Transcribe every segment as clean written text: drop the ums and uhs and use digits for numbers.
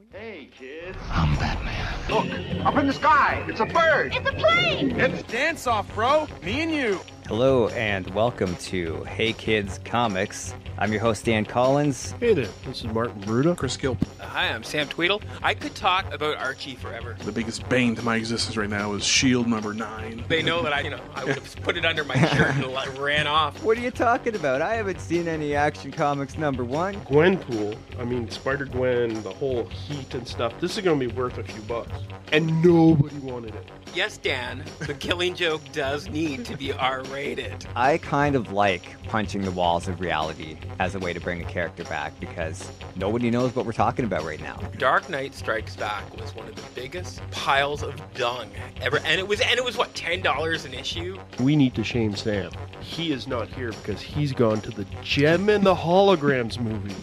Hey, kids. I'm Batman. Look, up in the sky. It's a bird. It's a plane! It's dance off, bro. Me and you. Hello and welcome to Hey Kids Comics. I'm your host, Dan Collins. Hey there, this is Martin Bruda. Chris Gilpin. Hi, I'm Sam Tweedle. I could talk about Archie forever. The biggest bane to my existence right now is Shield number 9. They know that I would have put it under my shirt and ran off. What are you talking about? I haven't seen any Action Comics #1. Gwenpool, Spider-Gwen, the whole heat and stuff, this is going to be worth a few bucks. And nobody wanted it. Yes, Dan, the Killing Joke does need to be R-rated. I kind of like punching the walls of reality as a way to bring a character back because nobody knows what we're talking about right now. Dark Knight Strikes Back was one of the biggest piles of dung ever, and it was what, $10 an issue? We need to shame Sam. He is not here because he's gone to the Gem and the Holograms movie.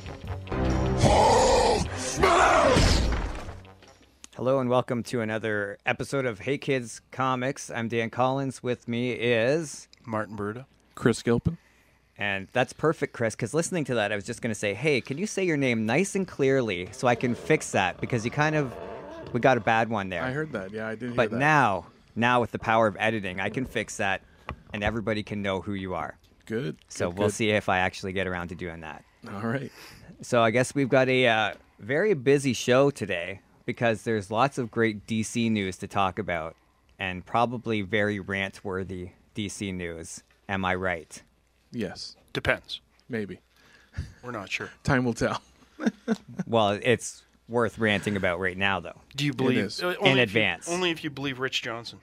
Hello and welcome to another episode of Hey Kids Comics. I'm Dan Collins. With me is Martin Bruda. Chris Gilpin. And that's perfect, Chris, because listening to that, I was just going to say, hey, can you say your name nice and clearly so I can fix that? Because we got a bad one there. I heard that. Yeah, I did hear but that. now with the power of editing, I can fix that and everybody can know who you are. Good. So we'll see if I actually get around to doing that. All right. So I guess we've got a very busy show today because there's lots of great DC news to talk about and probably very rant-worthy DC news. Am I right? Yes. Depends. Maybe. We're not sure. Time will tell. Well, it's worth ranting about right now, though. Do you believe is. In advance. Only if you believe Rich Johnson.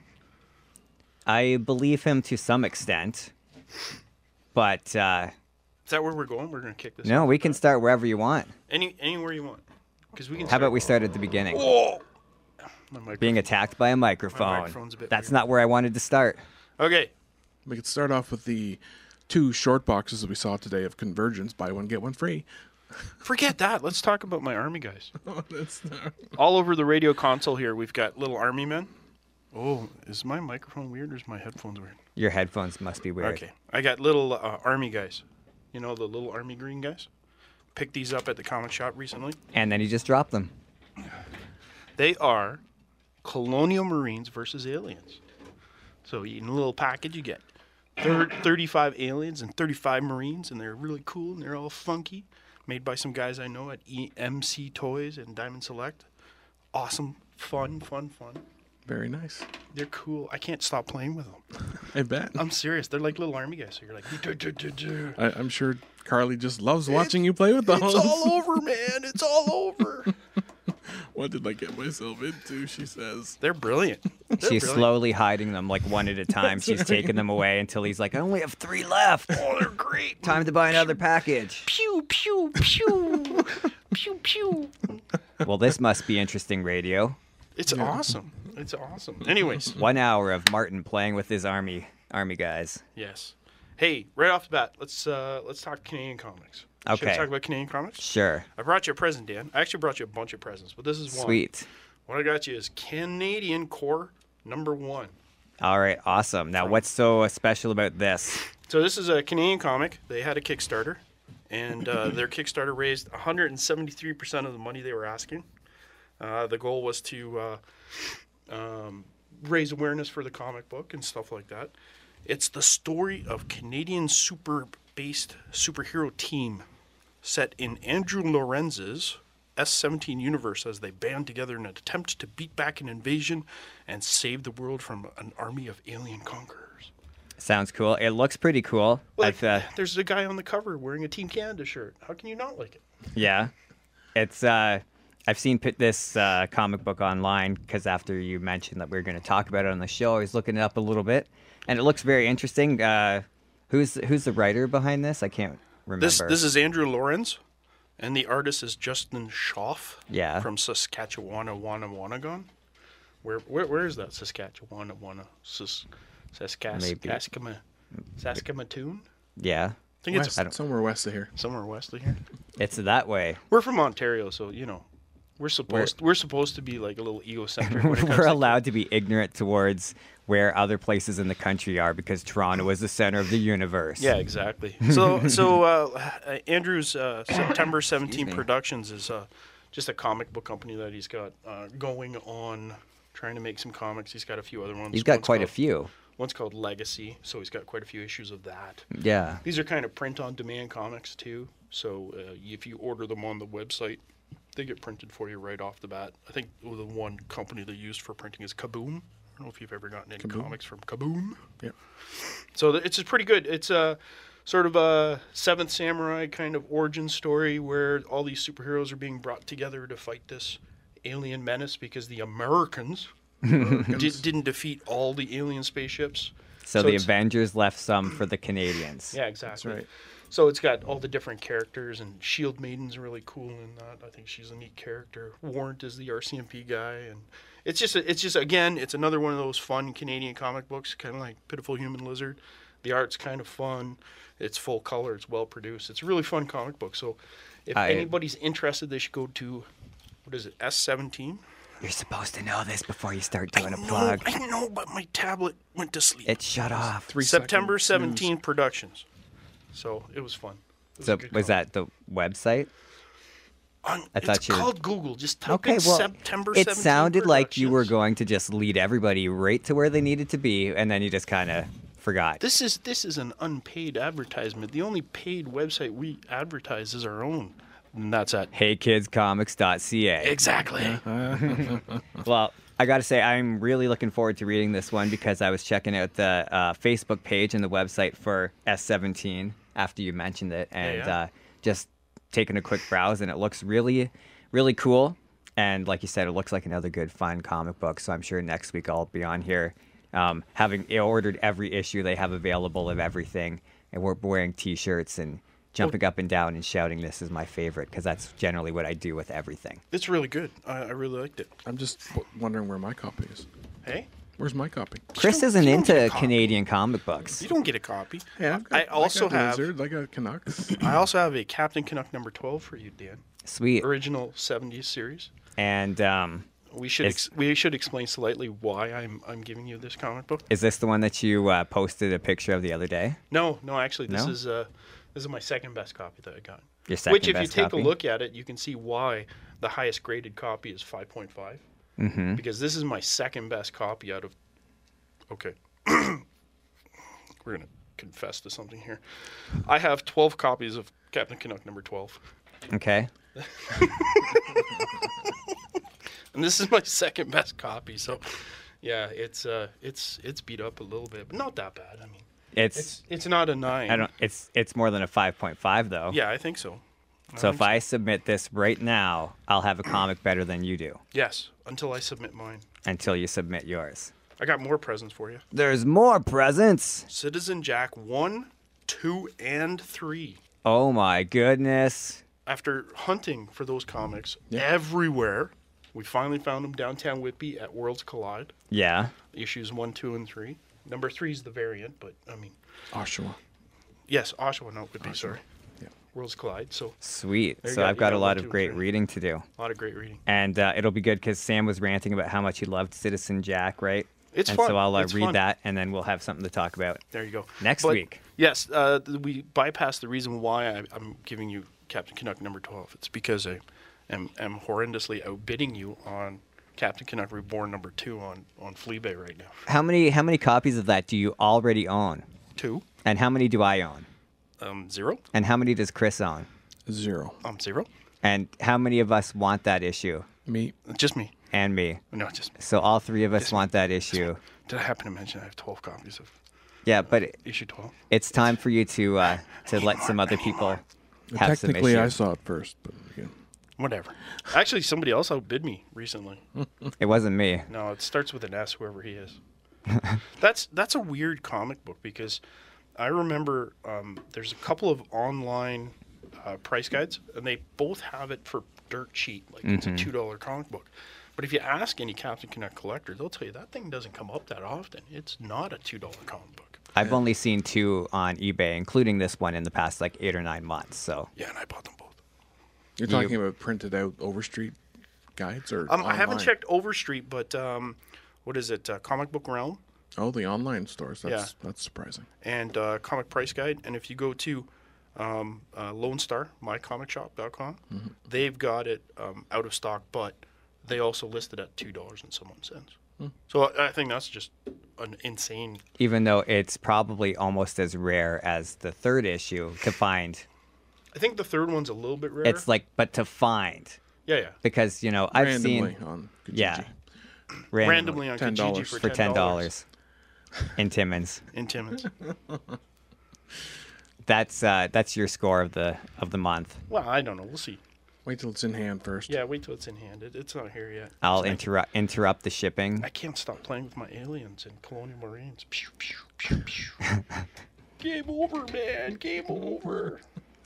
I believe him to some extent, but Is that where we're going? We're going to kick this. no, off? we can start wherever you want. Anywhere you want. Because we can. How about we start at the beginning? Whoa! My microphone. Being attacked by a microphone. microphone's a bit That's weird. not where I wanted to start. Okay. We could start off with the 2 short boxes that we saw today of Convergence. Buy one, get one free. Forget that. Let's talk about my army guys. Oh, that's not... All over the radio console here, we've got little army men. Oh, is my microphone weird or is my headphones weird? Your headphones must be weird. Okay. I got little army guys. You know, the little army green guys? Picked these up at the comic shop recently. And then you just drop them. They are Colonial Marines versus aliens. So in a little package you get 35 aliens and 35 Marines, and they're really cool and they're all funky. Made by some guys I know at EMC Toys and Diamond Select. Awesome, fun. Very nice. They're cool. I can't stop playing with them. I bet. I'm serious. They're like little army guys. So you're like, I'm sure Carly just loves watching you play with those. It's all over, man. It's all over. What did I get myself into, she says. They're brilliant. She's slowly hiding them like one at a time. She's taking them away until he's like, I only have 3 left. Oh, they're great. Time to buy another package. Pew, pew, pew. Pew, pew. Well, this must be interesting radio. It's awesome. It's awesome. Anyways. 1 hour of Martin playing with his army guys. Yes. Hey, right off the bat, let's talk Canadian comics. Should we Okay. talk about Canadian comics? Sure. I brought you a present, Dan. I actually brought you a bunch of presents, but this is one. Sweet. What I got you is Canadian Core #1. All right. Awesome. Now, what's so special about this? So this is a Canadian comic. They had a Kickstarter, and their Kickstarter raised 173% of the money they were asking. The goal was to raise awareness for the comic book and stuff like that. It's the story of Canadian super-based superhero team set in Andrew Lorenz's S-17 universe as they band together in an attempt to beat back an invasion and save the world from an army of alien conquerors. Sounds cool. It looks pretty cool. Like, there's a guy on the cover wearing a Team Canada shirt. How can you not like it? Yeah. It's I've seen this comic book online because after you mentioned that we were going to talk about it on the show, I was looking it up a little bit, and it looks very interesting. Who's the writer behind this? I can't remember. This is Andrew Lorenz, and the artist is Justin Schaff. Yeah. From Saskatchewan, Wanagon. Where is that? Saskatchewan, Saskatoon? Yeah. I think it's somewhere west of here. somewhere west of here. It's that way. We're from Ontario, so we're supposed to be like a little egocentric. when it comes We're to- allowed to be ignorant towards where other places in the country are because Toronto is the center of the universe. Yeah, exactly. So Andrew's September 17 Productions is just a comic book company that he's got going on, trying to make some comics. He's got a few other ones. He's got One's quite a called- few. One's called Legacy, so he's got quite a few issues of that. Yeah. These are kind of print-on-demand comics, too. So if you order them on the website, they get printed for you right off the bat. I think the one company they used for printing is Kaboom. I don't know if you've ever gotten any comics from Kaboom. Yeah. So it's pretty good. It's a sort of a Seventh Samurai kind of origin story where all these superheroes are being brought together to fight this alien menace because the Americans didn't defeat all the alien spaceships. So the it's- Avengers left some for the Canadians. Yeah, exactly. right. So it's got all the different characters, and Shield Maiden's really cool in that. I think she's a neat character. Warrant is the RCMP guy, and it's just again, it's another one of those fun Canadian comic books, kind of like Pitiful Human Lizard. The art's kind of fun. It's full color. It's well produced. It's a really fun comic book. So if anybody's interested, they should go to what is it, S17. You're supposed to know this before you start doing a plug. I know, but my tablet went to sleep. It shut off. September 3 seconds 17 Productions. So it was fun. It So a good was comic. that the website? I It's thought you were- called Google. Just type Okay, in well, September it 17 sounded like you were Productions. going to just lead everybody right to where they needed to be, and then you just kind of forgot. This is an unpaid advertisement. The only paid website we advertise is our own, and that's at HeyKidsComics.ca. exactly. Well, I got to say, I'm really looking forward to reading this one because I was checking out the Facebook page and the website for S17 after you mentioned it, and yeah. just taking a quick browse, and it looks really, really cool. And like you said, it looks like another good, fun comic book. So I'm sure next week I'll be on here having ordered every issue they have available of everything, and we're wearing T-shirts and jumping up and down and shouting, "This is my favorite," because that's generally what I do with everything. It's really good. I really liked it. I'm just wondering where my copy is. Hey, Where's my copy? Chris don't- isn't you don't get a into copy. Canadian comic books. you don't get a copy. Yeah, I also have Lizard, I got Canucks. I also have a Captain Canuck number 12 for you, Dan. Sweet. Original 70s series. And We should It's- we should explain slightly why I'm giving you this comic book. is this the one that you posted a picture of the other day? No, actually, this No? is my second best copy that I got. Your second Which, if you best take copy? a look at it, you can see why the highest graded copy is 5.5. Mm-hmm. Because this is my second best copy out of. Okay, we're gonna confess to something here. I have 12 copies of Captain Canuck number 12, Okay. and this is my second best copy. So, yeah, it's beat up a little bit, but not that bad. I mean, it's not a 9. I don't. It's more than a 5.5 though. Yeah, I think so. So if I submit this right now, I'll have a comic better than you do Yes, until I submit mine. until you submit yours. I got more presents for you. There's more presents. Citizen Jack 1, 2, and 3. Oh my goodness. After hunting for those comics everywhere, we finally found them downtown Whitby at Worlds Collide. Yeah. Issues 1, 2, and 3. Number 3 is the variant, but I mean, Oshawa. yes, Oshawa, not Whitby, sorry. Yeah. Worlds Collide. So Sweet. There you So go, I've you got got a lot 1, 2, of and great 3. reading to do. a lot of great reading. And it'll be good because Sam was ranting about how much he loved Citizen Jack, right? It's and fun. so I'll It's read fun. that, and then we'll have something to talk about. There you go. Next But, week. Yes, we bypassed the reason why I'm giving you Captain Canuck number 12. It's because I am horrendously outbidding you on Captain Canuck Reborn number 2 on Fleabay right now. How many copies of that do you already own? 2, And how many do I own? 0, And how many does Chris own? 0. 0. And how many of us want that issue? Me. Just me. And me. No, just me. So all three of us want that issue. Did I happen to mention I have 12 copies of Yeah, but issue 12? it's time for you to let some other people have some Technically, I issues. saw it first, but yeah. Whatever. Actually, somebody else outbid me recently. It wasn't me. No, it starts with an S, whoever he is. That's a weird comic book because I remember there's a couple of online price guides, and they both have it for dirt cheap, like it's a $2 comic book. But if you ask any Captain Canuck collector, they'll tell you that thing doesn't come up that often. It's not a $2 comic book. I've only seen 2 on eBay, including this one in the past like 8 or 9 months. So Yeah, and I bought them both. You're talking about printed out Overstreet guides or I haven't online? checked Overstreet, but what is it? Comic Book Realm Oh, the online stores. That's surprising. and Comic Price Guide. And if you go to Lone Star, mycomicshop.com. Mm-hmm. They've got it out of stock, but they also listed at $2 and some odd cents. Hmm. So I think that's just an insane. Even though it's probably almost as rare as the third issue to find. I think the third one's a little bit rare. It's like, but to find. yeah. because I've Randomly seen on Kijiji. yeah Randomly on $10 Kijiji for $10 in Timmins. in Timmins. That's your score of the month. Well, I don't know. We'll see. Wait till it's in hand first. Yeah, wait till it's in hand. It's not here yet. I'll It's like- interrupt the shipping. I can't stop playing with my aliens and Colonial Marines. Pew, pew, pew, pew. Game over, man. Game over.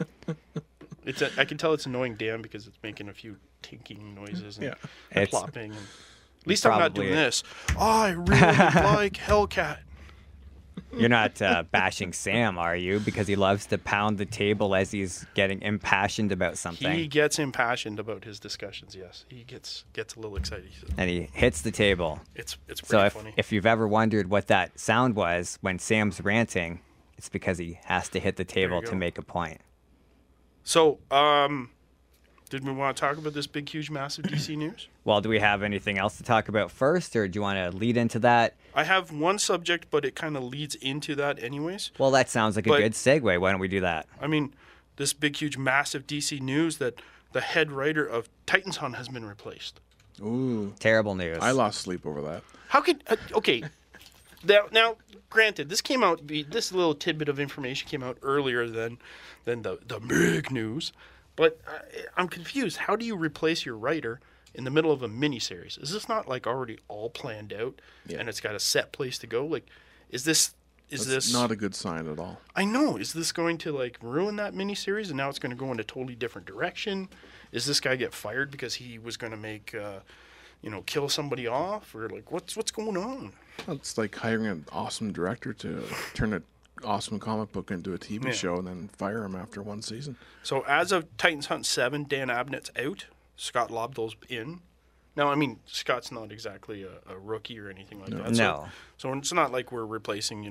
I can tell it's annoying Dan because it's making a few tinking noises and Yeah. It's plopping. And, at least I'm not probably doing this. I really like Hellcat. You're not bashing Sam, are you? Because he loves to pound the table as he's getting impassioned about something. He gets impassioned about his discussions. Yes, he gets a little excited. And he hits the table. It's pretty So funny. if you've ever wondered what that sound was when Sam's ranting, it's because he has to hit the table you to go. make a point. So, did we want to talk about this big, huge, massive DC news? Well, do we have anything else to talk about first, or do you want to lead into that? I have one subject, but it kind of leads into that anyways. Well, that sounds like a But- good segue. Why don't we do that? I mean, this big, huge, massive DC news that the head writer of Titans Hunt has been replaced. Ooh, Terrible news. I lost sleep over that. How could... okay, now, granted, this little tidbit of information came out earlier than the big news, but I'm confused. How do you replace your writer in the middle of a miniseries? Is this not like already all planned out and it's got a set place to go? Like, is this Not a good sign at all. I know. Is this going to like ruin that miniseries and now it's going to go in a totally different direction? Is this guy get fired because he was going to make kill somebody off, or like what's going on? It's like hiring an awesome director to turn an awesome comic book into a TV Yeah. show and then fire him after one season. So as of Titans Hunt 7, Dan Abnett's out. Scott Lobdell's in. Now, I mean, Scott's not exactly a rookie or anything like that. No. So it's not like we're replacing,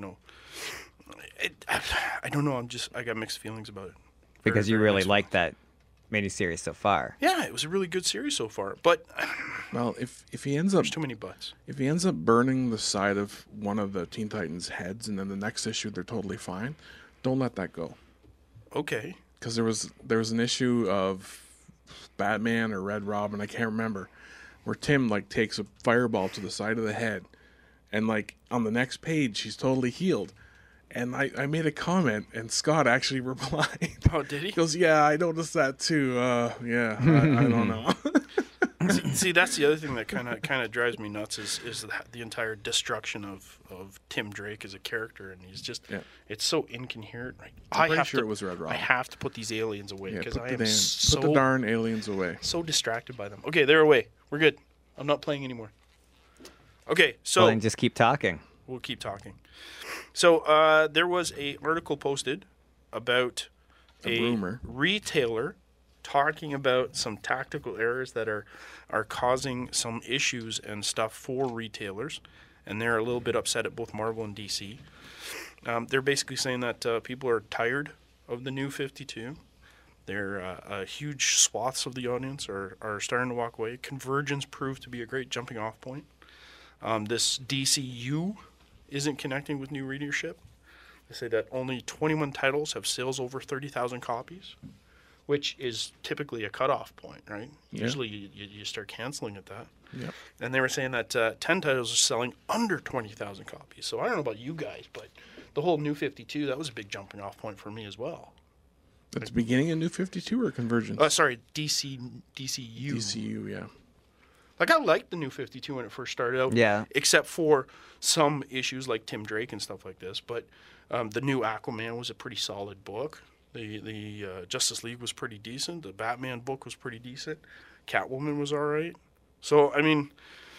I don't know. I got mixed feelings about it. Because Very, you very really mixed like that miniseries so far. Yeah, it was a really good series so far, but Well, if he ends up there's too many buts. burning the side of one of the Teen Titans heads, and then the next issue they're totally fine, don't let that go. Okay. Because there was an issue of Batman or Red Robin, I can't remember, where Tim like takes a fireball to the side of the head, and like on the next page he's totally healed. And I made a comment, and Scott actually replied. Oh, did he? He goes, "Yeah, I noticed that too. Yeah, I don't know." See, that's the other thing that kind of drives me nuts is the entire destruction of Tim Drake as a character, and he's just it's so incoherent. Right? I'm pretty sure it was Red Robin. I have to put these aliens away Yeah, because put I the am put the darn aliens away. so distracted by them. Okay, they're away. We're good. I'm not playing anymore. Okay, so Well, then just keep talking. we'll keep talking. So there was a article posted about A rumor. retailer talking about some tactical errors that are causing some issues and stuff for retailers, and they're a little bit upset at both Marvel and DC. They're basically saying that people are tired of the new 52. They're huge swaths of the audience are starting to walk away. Convergence proved to be a great jumping off point. This DCU isn't connecting with new readership. They say that only 21 titles have sales over 30,000 copies, which is typically a cutoff point, right? Yeah. Usually you start canceling at that. Yep. And they were saying that 10 titles are selling under 20,000 copies. So I don't know about you guys, but the whole New 52, that was a big jumping off point for me as well. At the beginning of New 52 or Convergence? DCU. DCU, yeah. Like, I liked the New 52 when it first started out. Yeah. Except for some issues like Tim Drake and stuff like this. But the new Aquaman was a pretty solid book. The Justice League was pretty decent. The Batman book was pretty decent. Catwoman was all right. So, I mean,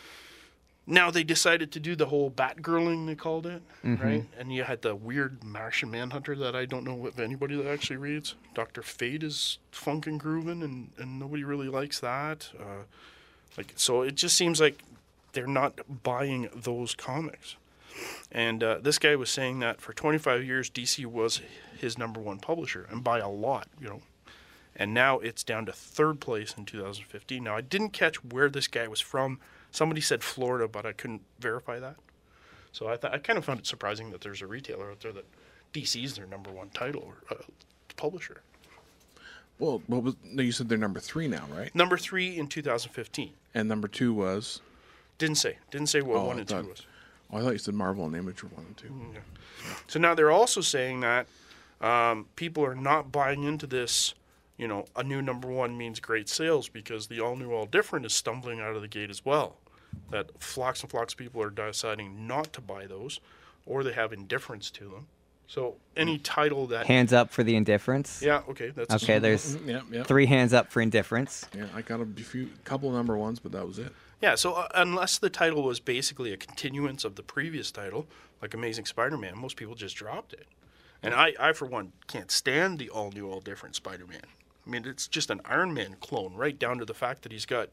now they decided to do the whole Batgirling, they called it, right? And you had the weird Martian Manhunter that I don't know if anybody that actually reads. Dr. Fate is funkin' grooving, and nobody really likes that. So it just seems like they're not buying those comics. And this guy was saying that for 25 years, DC was his number one publisher, and by a lot, you know. And now it's down to third place in 2015. Now, I didn't catch where this guy was from. Somebody said Florida, but I couldn't verify that. So I kind of found it surprising that there's a retailer out there that DC's their number one title or publisher. Well, no, you said they're number 3 now, right? Number 3 in 2015. And number 2 was? Didn't say what 1 and 2 was. Oh, I thought you said Marvel and Image were 1 and 2. Yeah. So now they're also saying that people are not buying into this, you know, a new number 1 means great sales, because the all new, all different is stumbling out of the gate as well. That flocks and flocks of people are deciding not to buy those, or they have indifference to them. So any title that... Hands up for the indifference. Yeah, okay. That's Okay, there's Yeah. 3 hands up for indifference. Yeah, I got a couple number 1s, but that was it. Yeah, so unless the title was basically a continuance of the previous title, like Amazing Spider-Man, most people just dropped it. And I for one, can't stand the all-new, all-different Spider-Man. I mean, it's just an Iron Man clone, right down to the fact that he's got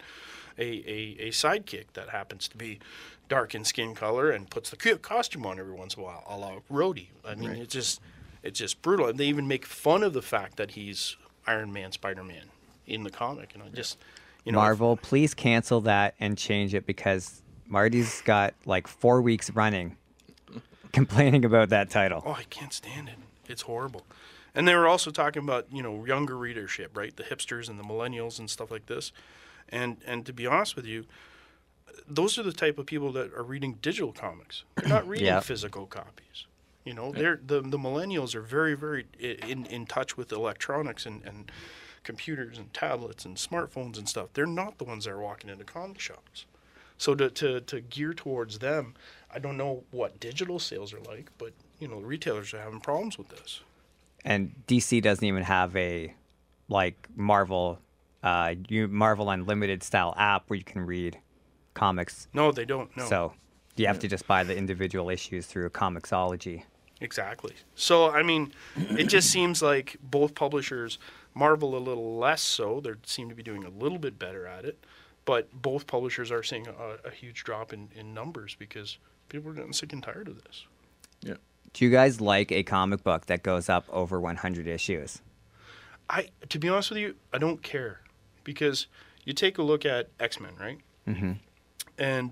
a sidekick that happens to be dark in skin color and puts the costume on every once in a while, a la Rhodey. I mean, Right. it's just brutal. And they even make fun of the fact that he's Iron Man, Spider-Man in the comic. And I just, you know... Marvel, please cancel that and change it, because Marty's got like 4 weeks running complaining about that title. Oh, I can't stand it. It's horrible. And they were also talking about, you know, younger readership, right? The hipsters and the millennials and stuff like this. And to be honest with you, those are the type of people that are reading digital comics. They're not reading Yeah. physical copies. You know, the millennials are very, very in touch with electronics and computers and tablets and smartphones and stuff. They're not the ones that are walking into comic shops. So to gear towards them, I don't know what digital sales are like, but, you know, retailers are having problems with this. And DC doesn't even have a like Marvel Unlimited style app where you can read comics. No, they don't. No. So you have to just buy the individual issues through Comixology. Exactly. So, I mean, it just seems like both publishers, Marvel a little less so, they seem to be doing a little bit better at it, but both publishers are seeing a huge drop in numbers because people are getting sick and tired of this. Yeah. Do you guys like a comic book that goes up over 100 issues? To be honest with you, I don't care, because you take a look at X-Men, right? Mm-hmm. And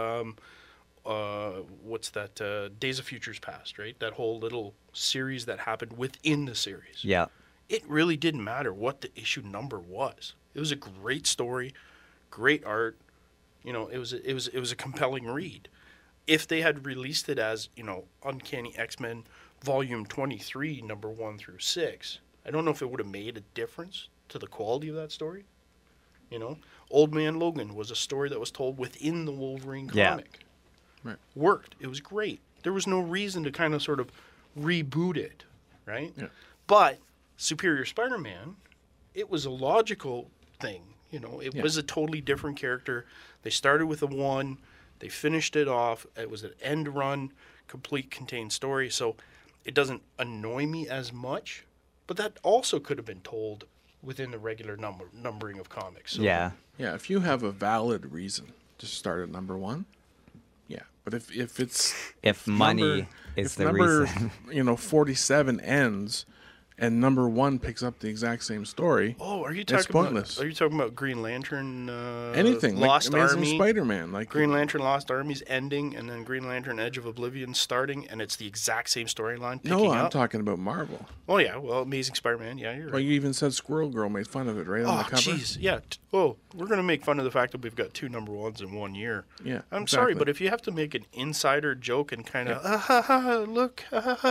what's that? Days of Futures Past, right? That whole little series that happened within the series. Yeah. It really didn't matter what the issue number was. It was a great story, great art. You know, it was a compelling read. If they had released it as, you know, Uncanny X-Men Volume 23, number 1 through 6, I don't know if it would have made a difference to the quality of that story. You know, Old Man Logan was a story that was told within the Wolverine Yeah. comic. Right. Worked. It was great. There was no reason to kind of sort of reboot it, right? Yeah. But Superior Spider-Man, it was a logical thing. You know, it Yeah. was a totally different character. They started with a 1. They finished it off. It was an end run, complete contained story. So it doesn't annoy me as much. But that also could have been told within the regular numbering of comics. So, Yeah. Yeah, if you have a valid reason to start at number 1, yeah. But if it's If money number, is if the number, reason. 47 ends and number 1 picks up the exact same story. Oh, are you It's talking pointless. about? Are you talking about Green Lantern? Anything Lost like Amazing Army, Spider-Man, like Green Lantern Lost Army's ending, and then Green Lantern Edge of Oblivion starting, and it's the exact same storyline picking No, I'm up. talking about Marvel. Oh yeah, well, Amazing Spider-Man. Yeah, you're Well, right. you even said Squirrel Girl made fun of it right on the Oh, cover. jeez, yeah. We're gonna make fun of the fact that we've got 2 number 1s in 1 year. Yeah, I'm sorry, exactly. but if you have to make an insider joke and kind of, look,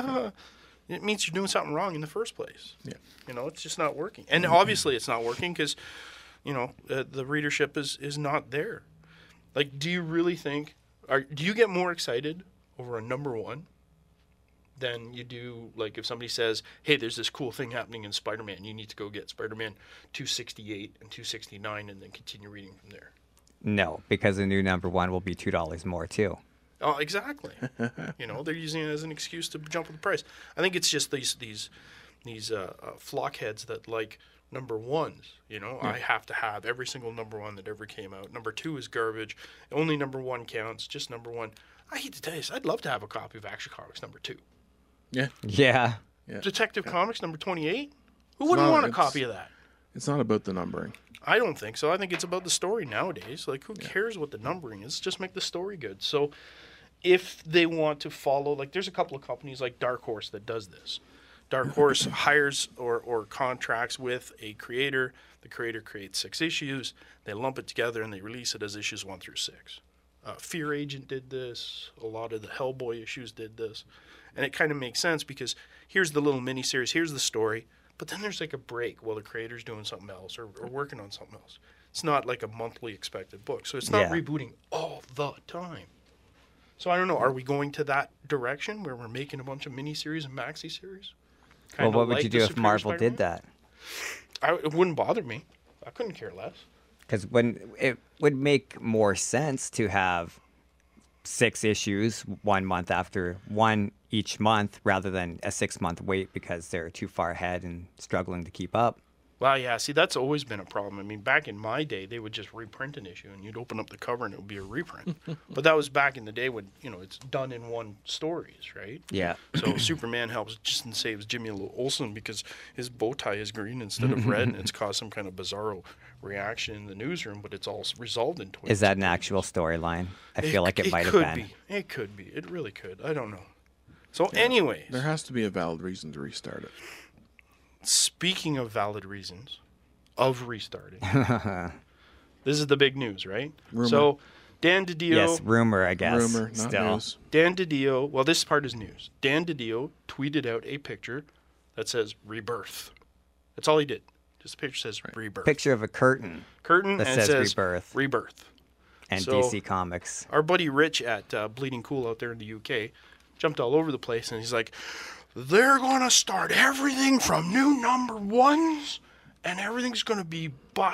it means you're doing something wrong in the first place. Yeah. You know, it's just not working. And obviously it's not working because, you know, the readership is not there. Like, do you really think, do you get more excited over a number 1 than you do, like, if somebody says, hey, there's this cool thing happening in Spider-Man, you need to go get Spider-Man 268 and 269 and then continue reading from there? No, because the new number 1 will be $2 more too. Oh, exactly. You know, they're using it as an excuse to jump up the price. I think it's just these flockheads that like number 1s. You know, I have to have every single number 1 that ever came out. Number 2 is garbage. Only number 1 counts. Just number 1. I hate to tell you this, I'd love to have a copy of Action Comics #2. Yeah. Yeah. Detective Comics #28. Who wouldn't want a copy of that? It's not about the numbering. I don't think so. I think it's about the story nowadays. Like, who cares what the numbering is? Just make the story good. So, if they want to follow, like, there's a couple of companies like Dark Horse that does this. Dark Horse hires or contracts with a creator. The creator creates 6 issues. They lump it together and they release it as issues 1 through 6. Fear Agent did this. A lot of the Hellboy issues did this. And it kind of makes sense because here's the little miniseries, here's the story, but then there's like a break while the creator's doing something else or working on something else. It's not like a monthly expected book. So it's not rebooting all the time. So I don't know. Are we going to that direction where we're making a bunch of miniseries and maxi series? Well, what would you do if Marvel did that? It wouldn't bother me. I couldn't care less. Because when it would make more sense to have 6 issues 1 month after one each month rather than a 6-month wait because they're too far ahead and struggling to keep up. Well, yeah, see, that's always been a problem. I mean, back in my day, they would just reprint an issue, and you'd open up the cover, and it would be a reprint. But that was back in the day when, it's done in one stories, right? Yeah. So Superman helps just and saves Jimmy Olsen because his bow tie is green instead of red, and it's caused some kind of bizarro reaction in the newsroom, but it's all resolved in 20. Is that an actual storyline? I feel like it might have been. It could be. It really could. I don't know. So anyways. There has to be a valid reason to restart it. Speaking of valid reasons of restarting, this is the big news, right? Rumor. So Dan DiDio... Yes, rumor, I guess. Rumor, not still. news. Dan DiDio... Well, this part is news. Dan DiDio tweeted out a picture that says Rebirth. That's all he did. Just a picture says Rebirth. Picture of a curtain Curtain that and says it says Rebirth. Rebirth. And So- DC Comics. Our buddy Rich at Bleeding Cool out there in the UK jumped all over the place, and he's like, they're going to start everything from new #1s, and everything's going to be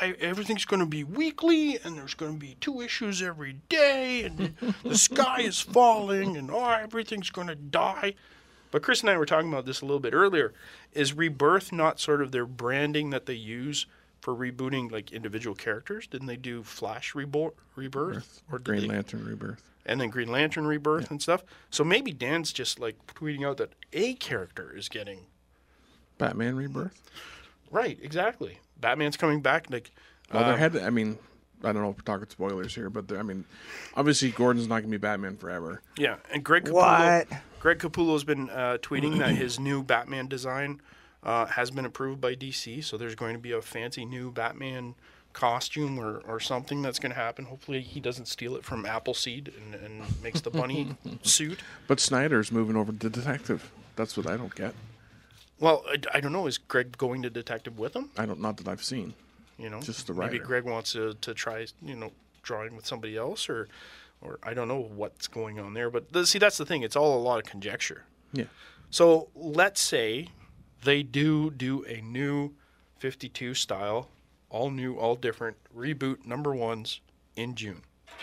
weekly, and there's going to be 2 issues every day, and the sky is falling, and everything's going to die. But Chris and I were talking about this a little bit earlier. Is Rebirth not sort of their branding that they use for rebooting like individual characters? Didn't they do Flash Rebirth? Or did Green they- Lantern Rebirth. and then Green Lantern Rebirth and stuff. So maybe Dan's just like tweeting out that a character is getting Batman Rebirth. right. Exactly. Batman's coming back. Like, Well, I don't know if we're talking spoilers here, but obviously Gordon's not going to be Batman forever. yeah. And Greg Capullo. What? Greg Capullo's been tweeting that his new Batman design has been approved by DC. So there's going to be a fancy new Batman costume or something that's going to happen. Hopefully he doesn't steal it from Appleseed and makes the bunny suit. But Snyder's moving over to Detective. That's what I don't get. Well, I don't know. Is Greg going to Detective with him? Not that I've seen. Just the Maybe writer. Greg wants to try, drawing with somebody else, or I don't know what's going on there. But see, that's the thing. It's all a lot of conjecture. Yeah. So let's say they do a new 52 style, all new, all different reboot #1s in June.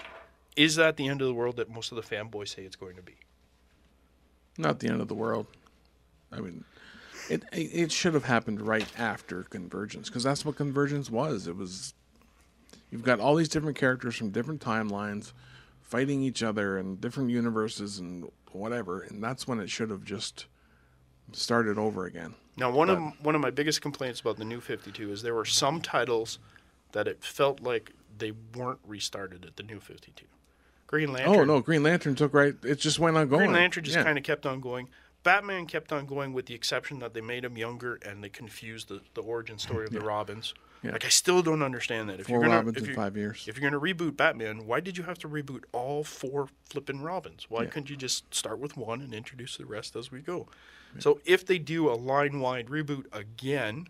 Is that the end of the world that most of the fanboys say it's going to be? Not the end of the world. I mean, it should have happened right after Convergence, because that's what Convergence was. It was, you've got all these different characters from different timelines fighting each other in different universes and whatever, and that's when it should have just started over again. Now, one of my biggest complaints about the new 52 is there were some titles that it felt like they weren't restarted at the new 52. Green Lantern. Oh no, Green Lantern took right. It just went on going. Green Lantern just Yeah. kind of kept on going. Batman kept on going, with the exception that they made him younger and they confused the origin story of the Robins. Yeah. Like, I still don't understand that. If 4 you're gonna, Robins in 5 years. If you're going to reboot Batman, why did you have to reboot all 4 flippin' Robins? Why couldn't you just start with one and introduce the rest as we go? So if they do a line-wide reboot again,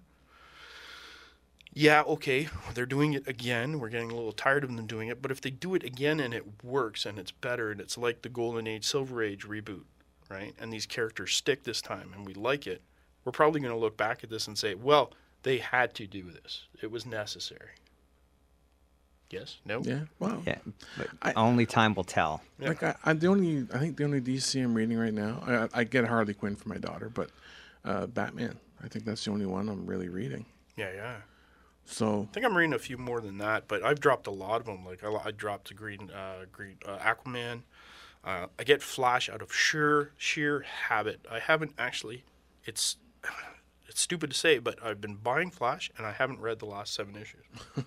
yeah, okay, they're doing it again. We're getting a little tired of them doing it. But if they do it again and it works and it's better and it's like the Golden Age, Silver Age reboot, right? And these characters stick this time and we like it, we're probably going to look back at this and say, well, they had to do this. It was necessary. Yes? No? Yeah. Wow. Yeah, but only time will tell. Like I think the only DC I'm reading right now, I get Harley Quinn for my daughter, but Batman. I think that's the only one I'm really reading. Yeah. So I think I'm reading a few more than that, but I've dropped a lot of them. Like I dropped Green Aquaman. I get Flash out of sheer habit. I haven't actually. It's stupid to say, but I've been buying Flash, and I haven't read the last 7 issues.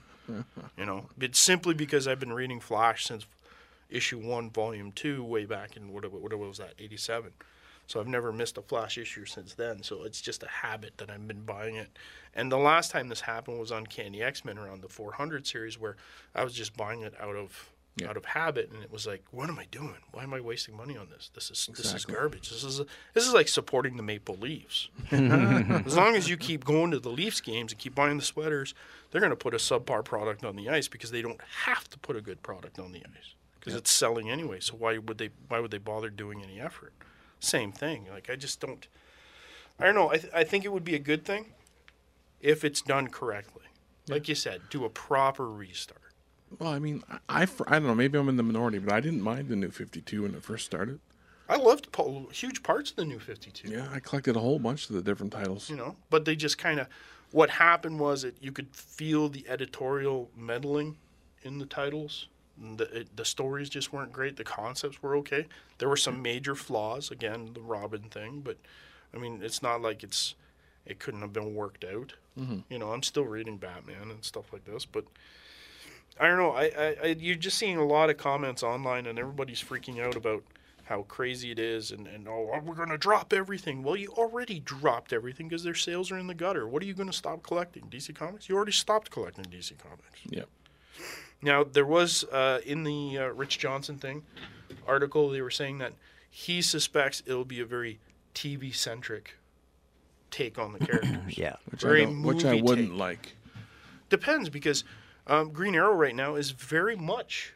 It's simply because I've been reading Flash since issue 1, volume 2, way back in what was that, 87. So I've never missed a Flash issue since then. So it's just a habit that I've been buying it. And the last time this happened was on Candy X-Men around the 400 series, where I was just buying it out of habit, and it was like, what am I doing? Why am I wasting money on this? This is garbage. This is like supporting the Maple Leafs. As long as you keep going to the Leafs games and keep buying the sweaters, they're going to put a subpar product on the ice because they don't have to put a good product on the ice because it's selling anyway. So why would they bother doing any effort? Same thing. Like, I don't know. I think it would be a good thing if it's done correctly. Like you said, do a proper restart. Well, I mean, I don't know. Maybe I'm in the minority, but I didn't mind the New 52 when it first started. I loved huge parts of the New 52. Yeah, I collected a whole bunch of the different titles. But they just kind of, what happened was you could feel the editorial meddling in the titles. The stories just weren't great. The concepts were okay. There were some major flaws. Again, the Robin thing, but I mean, it's not like it couldn't have been worked out. Mm-hmm. I'm still reading Batman and stuff like this, but I don't know. You're just seeing a lot of comments online, and everybody's freaking out about how crazy it is, and we're going to drop everything. Well, you already dropped everything because their sales are in the gutter. What are you going to stop collecting? DC Comics? You already stopped collecting DC Comics. Yep. Now, there was, in the Rich Johnson thing article, they were saying that he suspects it'll be a very TV-centric take on the characters. Yeah. Which I wouldn't like. Depends, because Green Arrow right now is very much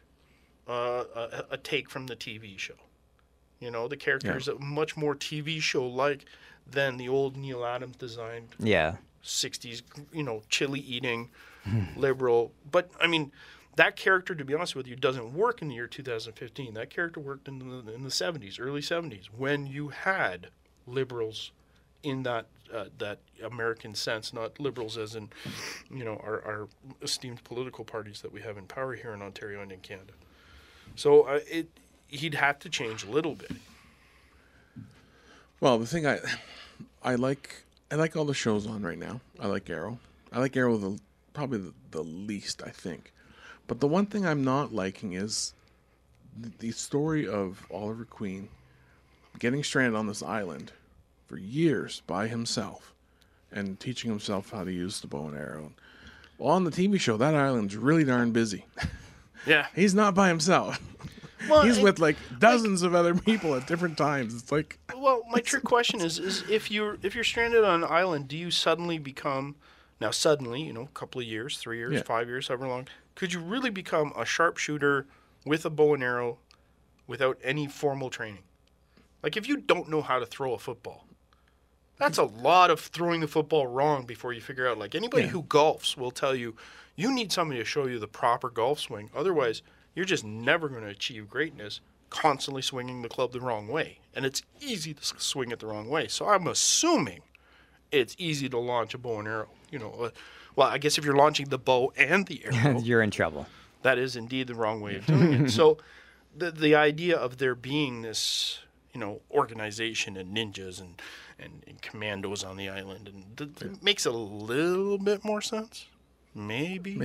a take from the TV show. The characters are much more TV show-like than the old Neil Adams designed 60s, chili-eating, liberal. But, I mean, that character, to be honest with you, doesn't work in the year 2015. That character worked in the 70s, early 70s, when you had liberals in that American sense, not liberals as in, our esteemed political parties that we have in power here in Ontario and in Canada. So he'd have to change a little bit. Well, the thing I like all the shows on right now. I like Arrow. I like Arrow probably the least, I think. But the one thing I'm not liking is the story of Oliver Queen getting stranded on this island for years by himself and teaching himself how to use the bow and arrow. Well, on the TV show, that island's really darn busy. Yeah. He's not by himself. Well, he's with dozens of other people at different times. It's like, well, my trick question is if you're stranded on an island, do you suddenly become, now suddenly, a couple of years, 3 years, 5 years, however long, could you really become a sharpshooter with a bow and arrow without any formal training? Like, if you don't know how to throw a football, that's a lot of throwing the football wrong before you figure out. Like, anybody who golfs will tell you, you need somebody to show you the proper golf swing. Otherwise, you're just never going to achieve greatness constantly swinging the club the wrong way. And it's easy to swing it the wrong way. So I'm assuming it's easy to launch a bow and arrow. Well, I guess if you're launching the bow and the arrow, you're in trouble. That is indeed the wrong way of doing it. So the idea of there being this, organization and ninjas and commandos on the island, and makes a little bit more sense. Maybe.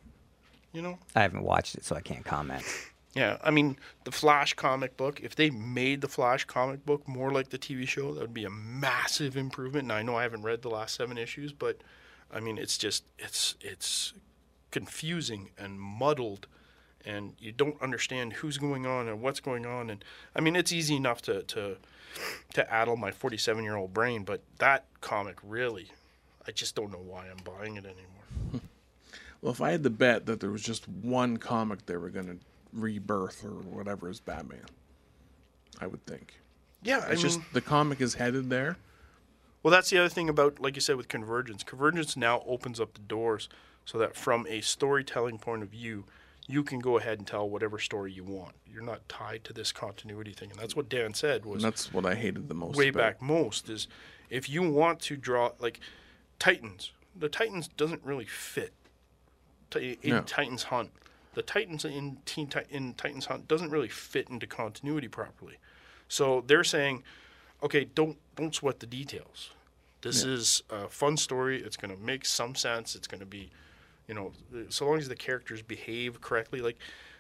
I haven't watched it, so I can't comment. Yeah, I mean, the Flash comic book, if they made the Flash comic book more like the TV show, that would be a massive improvement. And I know I haven't read the last 7 issues, but, I mean, it's just, it's confusing and muddled, and you don't understand who's going on and what's going on. And, I mean, it's easy enough to addle my 47-year-old brain, but that comic really, I just don't know why I'm buying it anymore. Well, if I had to bet that there was just one comic they were going to rebirth or whatever as Batman, I would think. Yeah, it's just the comic is headed there. Well, that's the other thing about, like you said, with Convergence. Convergence now opens up the doors so that from a storytelling point of view, you can go ahead and tell whatever story you want. You're not tied to this continuity thing. And that's what Dan said was... And that's what I hated the most. Way back most is if you want to draw... Like, Titans. The Titans doesn't really fit in Titans Hunt. the Titans in Titans Hunt doesn't really fit into continuity properly. So they're saying, okay, don't sweat the details. This is a fun story. It's going to make some sense. It's going to be, so long as the characters behave correctly. Like,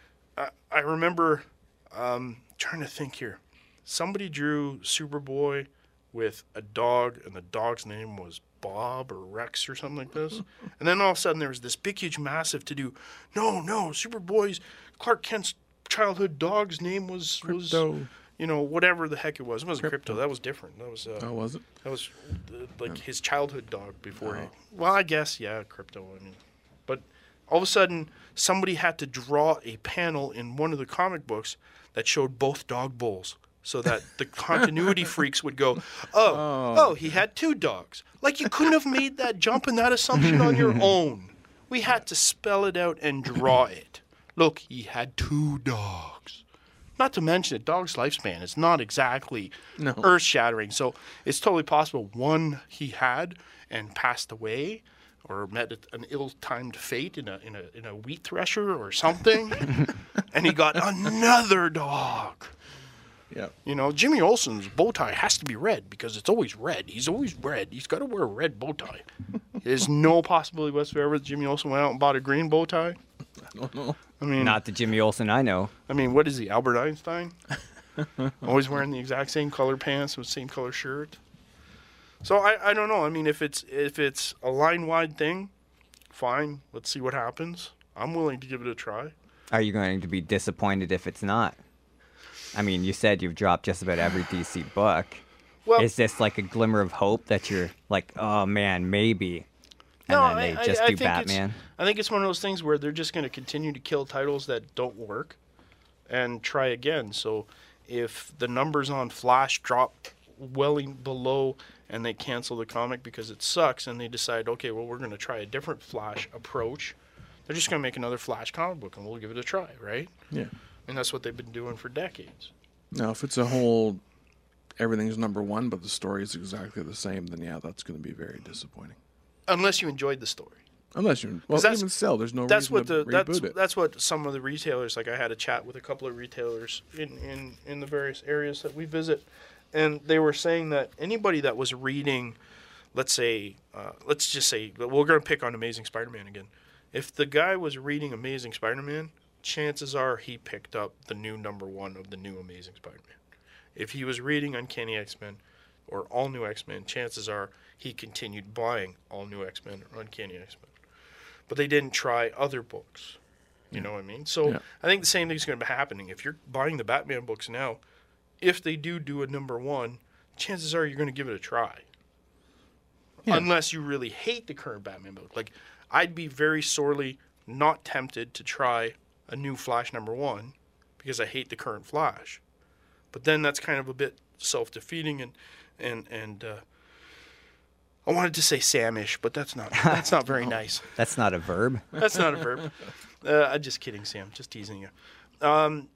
I remember trying to think here. Somebody drew Superboy with a dog, and the dog's name was Bob or Rex or something like this. And then all of a sudden there was this big, huge, massive to-do. No, Superboy's Clark Kent's childhood dog's name was Crypto. Whatever the heck it was. It wasn't Crypto. That was different. That was. Oh, was it? That was his childhood dog before. Well, I guess Crypto. I mean, but all of a sudden somebody had to draw a panel in one of the comic books that showed both dog bowls, so that the continuity freaks would go, oh, he had two dogs. Like, you couldn't have made that jump and that assumption on your own. We had to spell it out and draw it. Look, he had two dogs. Not to mention, a dog's lifespan is not exactly earth-shattering. So it's totally possible one he had and passed away, or met an ill-timed fate in a wheat thresher or something, and he got another dog. Yeah. Jimmy Olsen's bow tie has to be red because it's always red. He's always red. He's got to wear a red bow tie. There's no possibility whatsoever that Jimmy Olsen went out and bought a green bow tie. I don't know. I mean, Not the Jimmy Olsen I know. I mean, what is he, Albert Einstein? Always wearing the exact same color pants with the same color shirt. So I don't know. I mean, if it's a line-wide thing, fine. Let's see what happens. I'm willing to give it a try. Are you going to be disappointed if it's not? I mean, you said you've dropped just about every DC book. Well, Is this like a glimmer of hope that you're like, oh man, maybe? And no, then they just I do think Batman? I think it's one of those things where they're just going to continue to kill titles that don't work and try again. So if the numbers on Flash drop well below and they cancel the comic because it sucks and they decide, okay, well, we're going to try a different Flash approach, they're just going to make another Flash comic book and we'll give it a try, right? Yeah. And that's what they've been doing for decades. Now, if it's a whole everything's number one, but the story is exactly the same, then that's going to be very disappointing. Unless you enjoyed the story. Unless you, well, even still, there's no reason to reboot it. That's what some of the retailers, like I had a chat with a couple of retailers in the various areas that we visit, and they were saying that anybody that was reading, let's just say, we're going to pick on Amazing Spider-Man again. If the guy was reading Amazing Spider-Man, chances are he picked up the new number one of the new Amazing Spider-Man. If he was reading Uncanny X-Men or All New X-Men, chances are he continued buying All New X-Men or Uncanny X-Men. But they didn't try other books. You know what I mean? So I think the same thing's going to be happening. If you're buying the Batman books now, if they do a number one, chances are you're going to give it a try. Yeah. Unless you really hate the current Batman book. Like, I'd be very sorely not tempted to try a new Flash number one because I hate the current Flash. But then that's kind of a bit self-defeating and I wanted to say Sam-ish, but that's not very nice. That's not a verb. That's not a verb. I'm just kidding, Sam. Just teasing you.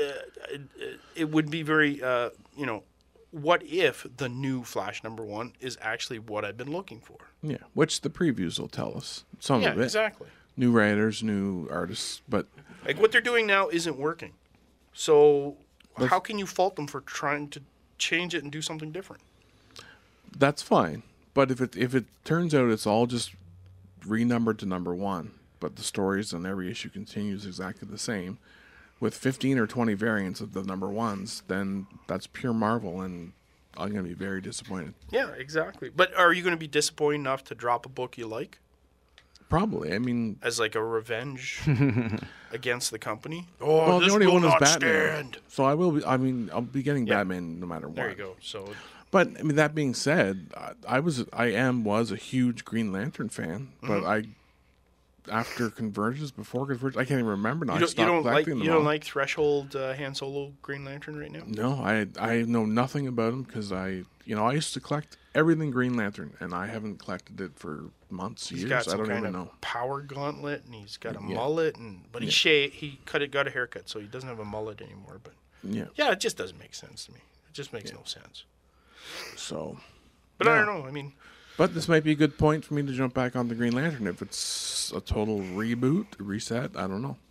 It would be very, what if the new Flash number one is actually what I've been looking for? Yeah, which the previews will tell us. Some of it. Exactly. New writers, new artists, but... Like, what they're doing now isn't working. So how can you fault them for trying to change it and do something different? That's fine. But if it turns out it's all just renumbered to number one, but the stories on every issue continues exactly the same, with 15 or 20 variants of the number ones, then that's pure Marvel, and I'm going to be very disappointed. Yeah, exactly. But are you going to be disappointed enough to drop a book you like? Probably. I mean... As like a revenge against the company? Oh, well, this the only will one is not Batman. stand. So I will be... I mean, I'll be getting Batman no matter what. There you go. So... But I mean, that being said, I was a huge Green Lantern fan, but after Convergence, before Convergence, I can't even remember now. You don't like Threshold Han Solo Green Lantern right now? No, I know nothing about him because I used to collect everything Green Lantern, and I haven't collected it for months, years. Got some I don't kind even of know. Power gauntlet, and he's got a mullet, but he got a haircut, so he doesn't have a mullet anymore. But it just doesn't make sense to me. It just makes no sense. So, but I don't know. I mean, but this might be a good point for me to jump back on the Green Lantern if it's a total reboot, reset. I don't know.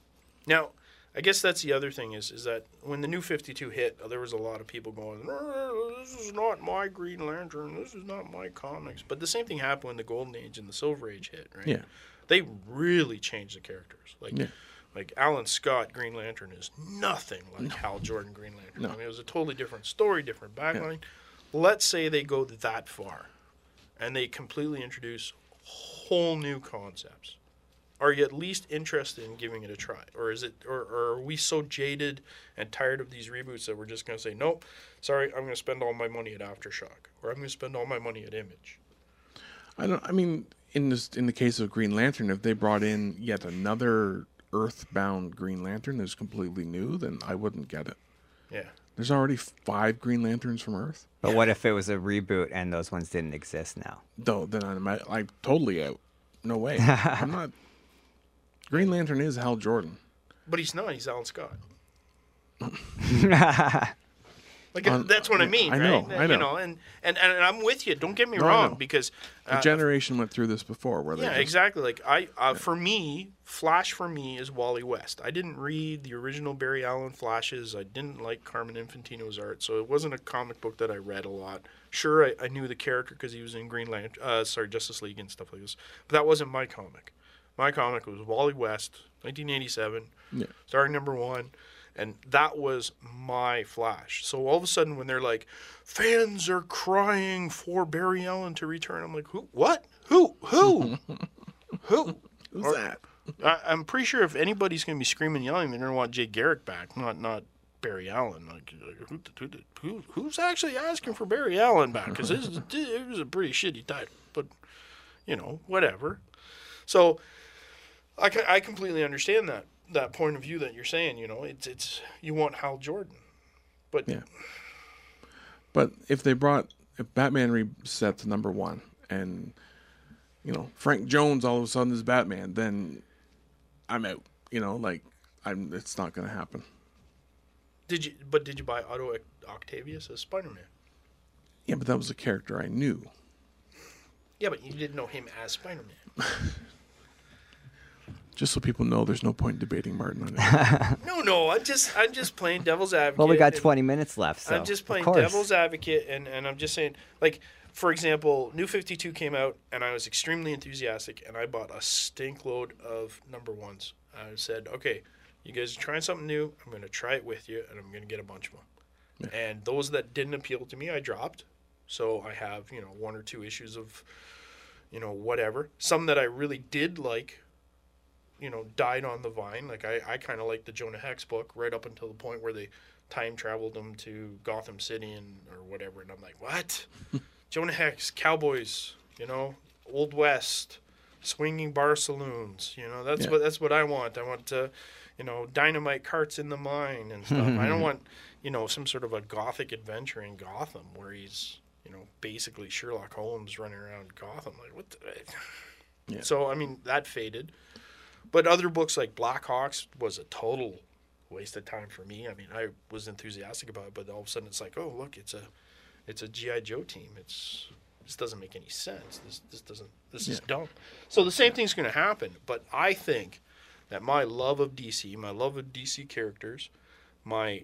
Now, I guess that's the other thing is that when the New 52 hit, there was a lot of people going, this is not my Green Lantern, this is not my comics. But the same thing happened when the Golden Age and the Silver Age hit, right? Yeah. They really changed the characters. Yeah. Like Alan Scott Green Lantern is nothing like Hal Jordan Green Lantern. No. I mean, it was a totally different story, different backline. Let's say they go that far and they completely introduce whole new concepts. Are you at least interested in giving it a try? Or is it or are we so jaded and tired of these reboots that we're just going to say, nope, sorry, I'm going to spend all my money at Aftershock, or I'm going to spend all my money at Image? I mean, in the case of Green Lantern, if they brought in yet another Earthbound Green Lantern that's completely new, then I wouldn't get it. Yeah. There's already 5 Green Lanterns from Earth. But what if it was a reboot and those ones didn't exist now? Though, then I'm totally out. No way. I'm not. Green Lantern is Hal Jordan. But he's not. He's Alan Scott. That's what I mean, I know, right? I know. You know, and I'm with you. Don't get me No, I wrong, know. because A generation went through this before. Where they yeah, just, exactly. Like for me, Flash for me is Wally West. I didn't read the original Barry Allen Flashes. I didn't like Carmen Infantino's art, so it wasn't a comic book that I read a lot. Sure, I knew the character because he was in Justice League and stuff like this, but that wasn't my comic. My comic was Wally West, 1987, starting #1. And that was my Flash. So all of a sudden, when they're like, fans are crying for Barry Allen to return, I'm like, who? What? Who? Who? Who's that? I'm pretty sure if anybody's going to be screaming and yelling, they're going to want Jay Garrick back, not Barry Allen. Like who's actually asking for Barry Allen back? Because it was a pretty shitty title. But, whatever. So I completely understand that point of view that you're saying, it's you want Hal Jordan, but But if Batman reset to #1 and Frank Jones all of a sudden is Batman, then I'm out. It's not going to happen. Did you buy Otto Octavius as Spider-Man? Yeah, but that was a character I knew. Yeah, but you didn't know him as Spider-Man. Just so people know, there's no point debating Martin on it. No, I'm just playing devil's advocate. Well, we got 20 minutes left, so I'm just playing of course. devil's advocate, and I'm just saying, like, for example, New 52 came out, and I was extremely enthusiastic, and I bought a stink load of #1s. I said, okay, you guys are trying something new. I'm going to try it with you, and I'm going to get a bunch of them. Yeah. And those that didn't appeal to me, I dropped. So I have, 1 or 2 issues of, whatever. Some that I really did like, died on the vine. Like I kind of like the Jonah Hex book right up until the point where they time traveled them to Gotham City or whatever. And I'm like, what? Jonah Hex, cowboys, Old West, swinging bar saloons. That's what I want. I want, dynamite carts in the mine and stuff. I don't want, some sort of a gothic adventure in Gotham where he's, basically Sherlock Holmes running around Gotham. Like, what the... So, that faded. But other books like Black Hawks was a total waste of time for me. I was enthusiastic about it, but all of a sudden it's like, oh, look, it's a G.I. Joe team. This doesn't make any sense. This is dumb. So the same thing's going to happen. But I think that my love of DC, my love of DC characters, my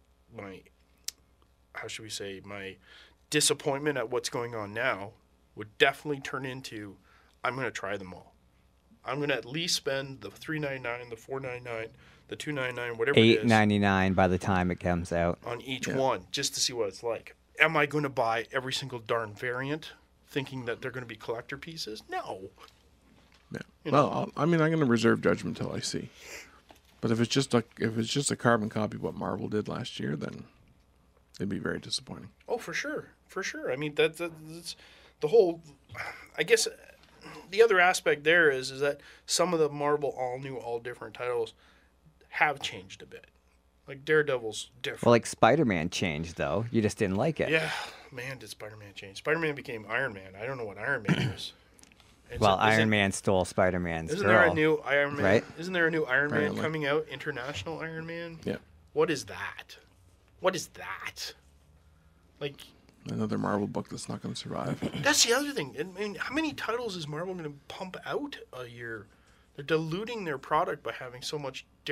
how should we say, my disappointment at what's going on now would definitely turn into, I'm going to try them all. I'm going to at least spend the $3.99, the $4.99, the $2.99, whatever it is. $8.99 by the time it comes out. On each one, just to see what it's like. Am I going to buy every single darn variant thinking that they're going to be collector pieces? No. Yeah. Well, I'm going to reserve judgment until I see. But if it's just a carbon copy of what Marvel did last year, then it'd be very disappointing. Oh, for sure. For sure. That's the whole, I guess... The other aspect there is that some of the Marvel all-new, all-different titles have changed a bit. Like Daredevil's different. Well, like Spider-Man changed, though. You just didn't like it. Yeah. Man, did Spider-Man change. Spider-Man became Iron Man. I don't know what Iron Man is. Iron Man stole Spider-Man's Isn't girl. there a new Iron Man? Right? Isn't there a new Iron Man coming out? International Iron Man? Yeah. What is that? What is that? Like... Another Marvel book that's not going to survive. That's the other thing. How many titles is Marvel going to pump out a year? They're diluting their product by having so much different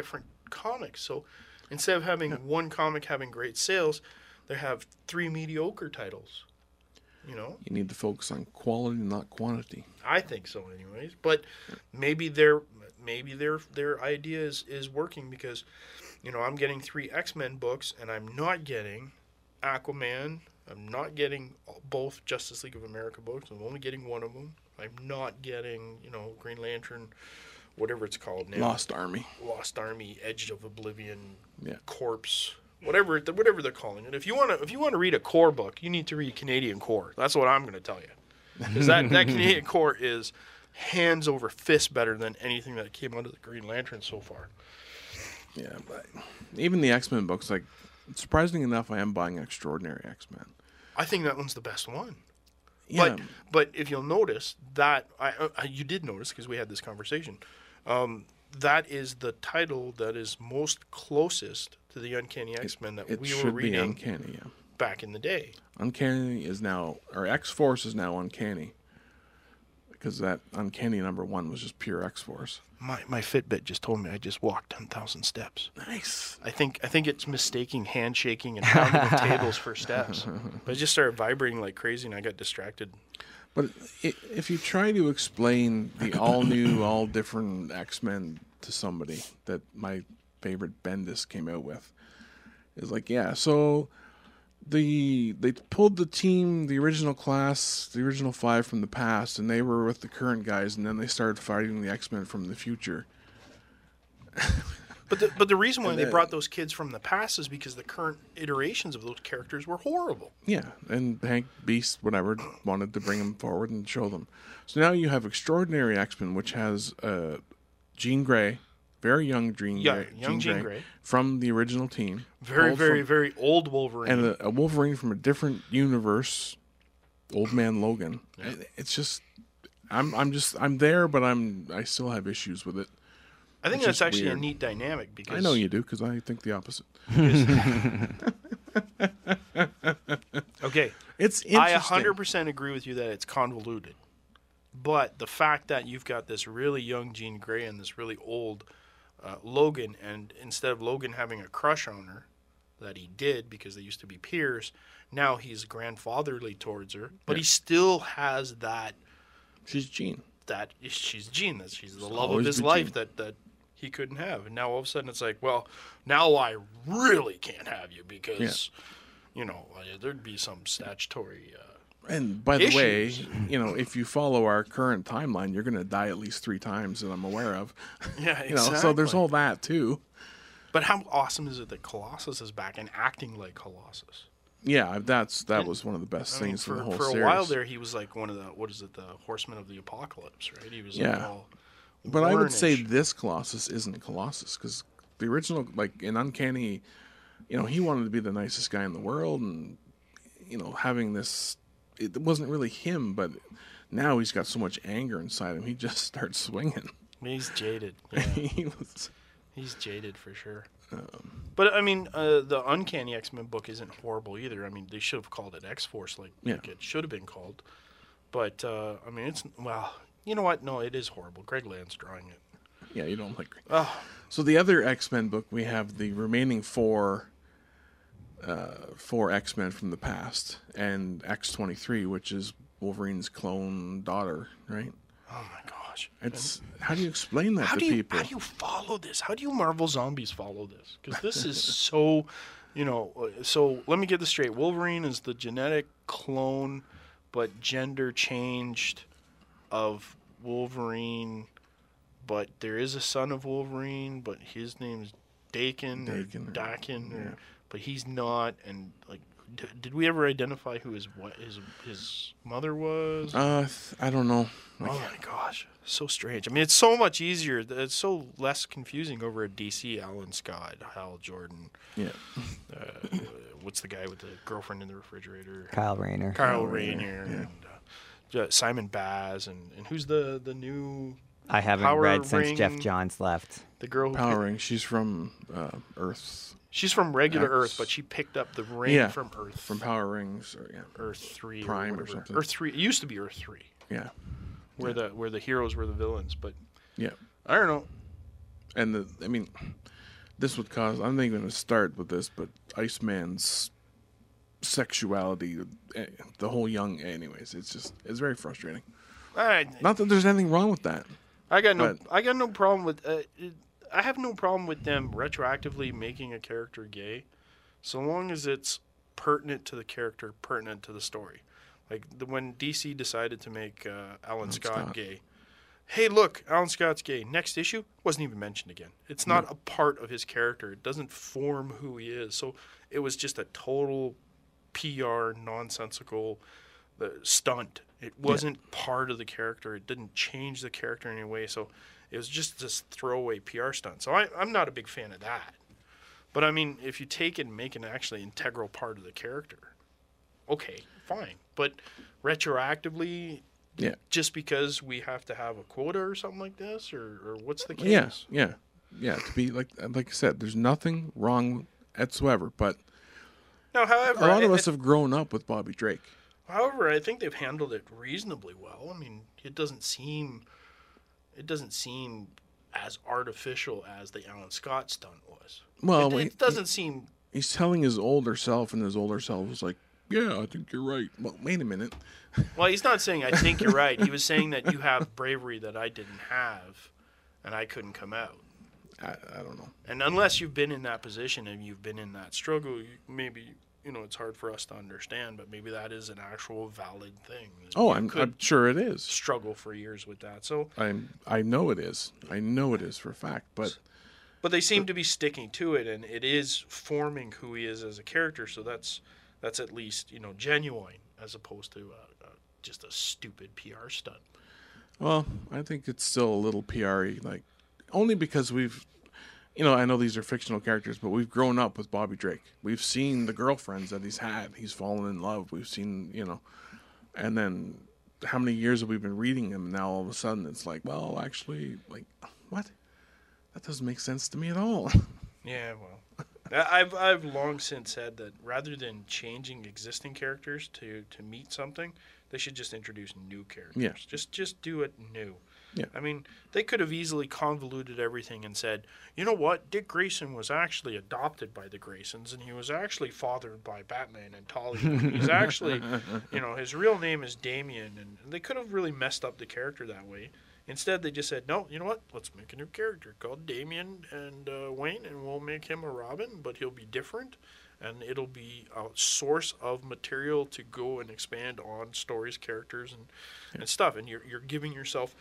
comics. So instead of having one comic having great sales, they have 3 mediocre titles. You know, You need to focus on quality, not quantity. I think so, anyways. But maybe their idea is working because, you know, I'm getting 3 X-Men books and I'm not getting Aquaman. I'm not getting both Justice League of America books. I'm only getting one of them. I'm not getting, you know, Green Lantern, whatever it's called now. Lost Army. Lost Army, Edge of Oblivion, Yeah. Corpse, whatever they're calling it. If you want to read a Core book, you need to read Canadian Core. That's what I'm going to tell you, because that Canadian Core is hands over fist better than anything that came out of the Green Lantern so far. Yeah, but even the X-Men books, like, surprisingly enough, I am buying Extraordinary X-Men. I think that one's the best one. Yeah, But if you'll notice that you did notice because we had this conversation, that is the title that is most closest to the Uncanny X-Men that it we should were be reading Uncanny, yeah. back in the day. Uncanny is now, or X-Force is now Uncanny. Because that Uncanny #1 was just pure X-Force. My Fitbit just told me I just walked 10,000 steps. Nice. I think it's mistaking handshaking and pounding of tables for steps. But it just started vibrating like crazy, and I got distracted. But if you try to explain the all-new, all-different X-Men to somebody that my favorite Bendis came out with, is like, yeah, so they pulled the team, the original class, the original 5 from the past, and they were with the current guys, and then they started fighting the X-Men from the future. But the reason why they brought those kids from the past is because the current iterations of those characters were horrible. Yeah, and Hank, Beast, whatever, wanted to bring them forward and show them. So now you have Extraordinary X-Men, which has Jean Grey, very young Jean Grey, from the original team. Very old Wolverine. And a Wolverine from a different universe, Old Man Logan. Yeah. It's just, I'm there, but I still have issues with it. I think that's actually weird. A neat dynamic because I know you do because I think the opposite. Okay, it's interesting. I 100% agree with you that it's convoluted, but the fact that you've got this really young Jean Grey and this really old Logan, and instead of Logan having a crush on her, that he did because they used to be peers, now he's grandfatherly towards her, but he still has that. She's Jean. That she's Jean. That she's the love of his life that he couldn't have, and now all of a sudden it's like, well, now I really can't have you because, you know, there'd be some statutory. And by the issues. way, you know, if you follow our current timeline, you're going to die at least 3 times that I'm aware of. Yeah, exactly. You know, so there's all that too. But how awesome is it that Colossus is back and acting like Colossus? Yeah, that was one of the best things in the whole series. For a while there, he was like one of the Horsemen of the Apocalypse, right? He was like all. But I would say this Colossus isn't Colossus because the original, like in Uncanny, you know, he wanted to be the nicest guy in the world, and you know, having this, it wasn't really him, but now he's got so much anger inside him, he just starts swinging. He's jaded. Yeah. He's jaded for sure. But I mean, the Uncanny X-Men book isn't horrible either. I mean, they should have called it X-Force like it should have been called. But I mean, it's you know what? No, it is horrible. Greg Land's drawing it. Yeah, you don't like Greg. Oh. So the other X-Men book, we have the remaining 4 X-Men from the past, and X-23, which is Wolverine's clone daughter, right? Oh my gosh! It's how do you explain that to people? How do you follow this? How do you Marvel Zombies follow this? Because this is so, you know. So let me get this straight. Wolverine is the genetic clone, but gender changed of Wolverine. But there is a son of Wolverine, but his name's Daken. But he's not. And like, did we ever identify who his mother was? I don't know. Oh my gosh, so strange. I mean, it's so much easier. It's so less confusing over at DC. Alan Scott, Hal Jordan. Yeah. What's the guy with the girlfriend in the refrigerator? Kyle Rayner. Kyle Rayner. And Simon Baz. And who's the new? I haven't Power read since Ring, Jeff Johns left. The girl who Power Ring. She's from Earth. She's from regular Earth, but she picked up the ring from Earth. From Power Rings, or Earth 3 Prime or something. Earth 3. It used to be Earth 3. Yeah. Where the heroes were the villains, but yeah, I don't know. And I mean, this would cause. I'm not even going to start with this, but Iceman's sexuality, the whole young. Anyways, it's very frustrating. Not that there's anything wrong with that. I got no But- problem with. I have no problem with them retroactively making a character gay, so long as it's pertinent to the character, pertinent to the story. Like when DC decided to make Alan Scott gay. Hey, look, Alan Scott's gay. Next issue wasn't even mentioned again. It's not a part of his character. It doesn't form who he is. So it was just a total PR nonsensical stunt. It wasn't part of the character. It didn't change the character in any way. So it was just this throwaway PR stunt. So I'm not a big fan of that. But I mean, if you take it and make it an actually integral part of the character, okay, fine. But retroactively, just because we have to have a quota or something like this, or what's the case? Yeah. To be like I said, there's nothing wrong whatsoever. But Now, however, a lot of us have grown up with Bobby Drake. However, I think they've handled it reasonably well. I mean, it doesn't seem as artificial as the Alan Scott stunt was. Well, it doesn't seem. He's telling his older self, and his older self was like, "Yeah, I think you're right." Well, wait a minute. Well, he's not saying I think you're right. He was saying that you have bravery that I didn't have, and I couldn't come out. I don't know. And unless you've been in that position and you've been in that struggle, maybe it's hard for us to understand. But maybe that is an actual valid thing. Oh, You could I'm sure it is. struggle for years with that. So, I know it is. I know it is for a fact. But they seem to be sticking to it, and it is forming who he is as a character. So that's at least genuine, as opposed to just a stupid PR stunt. well, I think it's still a little PR-y, like only because we've. I know these are fictional characters, but we've grown up with Bobby Drake. We've seen the girlfriends that he's had. He's fallen in love. We've seen, and then how many years have we been reading him? And now all of a sudden it's like, well, actually, like, what? That doesn't make sense to me at all. Yeah, well, I've long since said that rather than changing existing characters to meet something, they should just introduce new characters. Yeah. Just do it new. Yeah. I mean, they could have easily convoluted everything and said, you know what, Dick Grayson was actually adopted by the Graysons, and he was actually fathered by Batman and Talia. He's actually, his real name is Damian, and they could have really messed up the character that way. Instead, they just said, no, you know what, let's make a new character called Damian and Wayne, and we'll make him a Robin, but he'll be different, and it'll be a source of material to go and expand on stories, characters, and stuff. And you're giving yourself